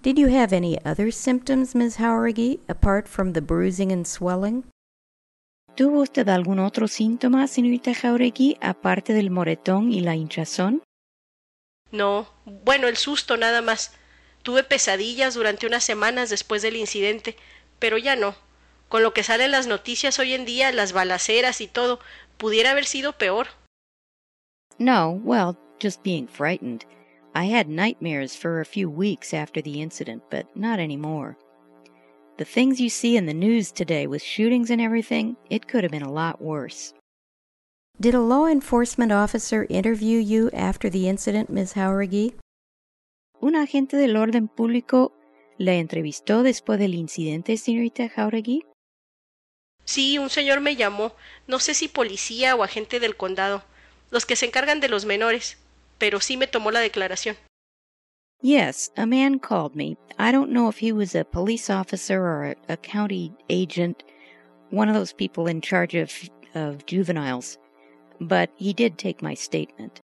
Did you have any other symptoms, Miss Jauregui, apart from the bruising and swelling? ¿Tuvo usted algún otro síntoma, señorita Jauregui, aparte del moretón y la hinchazón? No, bueno, el susto nada más. Tuve pesadillas durante unas semanas después del incidente, pero ya no. Con lo que salen las noticias hoy en día, las balaceras y todo, pudiera haber sido peor. No, well, just being frightened. I had nightmares for a few weeks after the incident, but not anymore. The things you see in the news today with shootings and everything, it could have been a lot worse. Did a law enforcement officer interview you after the incident, Miss Jauregui? ¿Un agente del orden público la entrevistó después del incidente, señorita Jauregui? Sí, un señor me llamó, no sé si policía o agente del condado, los que se encargan de los menores, pero sí me tomó la declaración. Yes, a man called me. I don't know if he was a police officer or a county agent, one of those people in charge of juveniles, but he did take my statement.